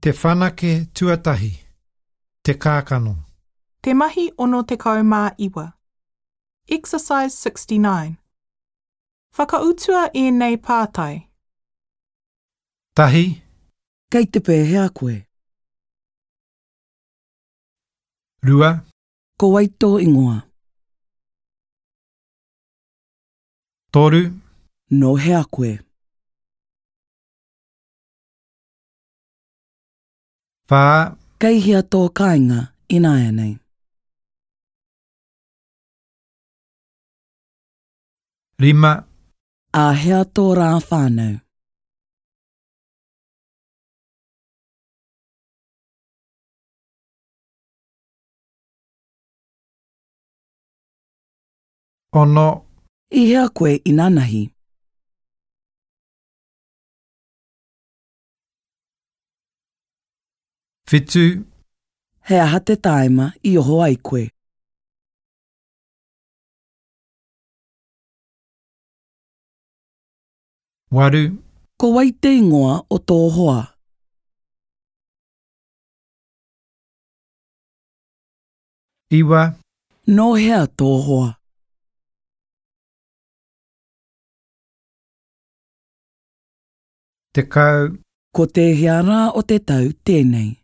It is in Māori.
Te whanake tuatahi. Te kākano. Te mahi ono te kaumā-iwa. Exercise 69. Whakautua e nei pātai. Tahi. Kei te pēhea koe. Rua. Ko waito ingoa. Toru. No hea koe. Whā. Kei hea tō kāinga inaia nei. Rima. A hea tō rā whānau. Ono. I hea koe inanahi. Whitu. Hea hate taima I oho ai koe. Waru. Ko waite ingoa o tō hoa. Iwa. No hea tō hoa. Te kau. Ko te hea rā o te tau tēnei.